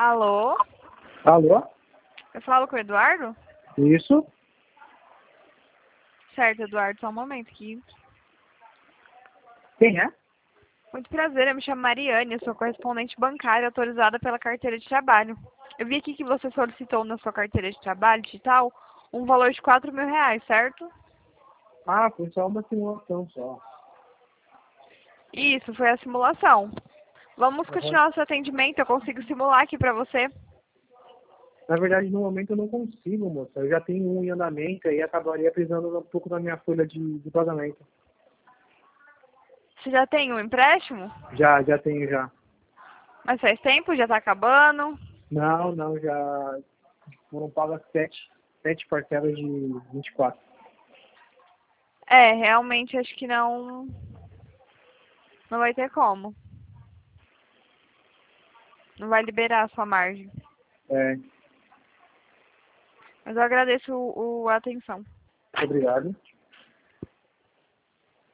Alô? Alô? Eu falo com o Eduardo? Isso? Certo, Eduardo, só um momento aqui. Quem é? Muito prazer, eu me chamo Mariane, eu sou correspondente bancária autorizada pela carteira de trabalho. Eu vi aqui que você solicitou na sua carteira de trabalho digital um valor de R$ 4.000, certo? Ah, foi só uma simulação só. Isso, foi a simulação. Vamos Uhum. continuar o seu atendimento, eu consigo simular aqui pra você. Na verdade, no momento eu não consigo, moça. Eu já tenho um em andamento e acabaria precisando um pouco da minha folha de pagamento. Você já tem um empréstimo? Já tenho já. Mas faz tempo, já tá acabando. Não, já foram pagas sete parcelas de 24. É, realmente acho que não vai ter como. Não vai liberar a sua margem. É, Mas eu agradeço a atenção. obrigado.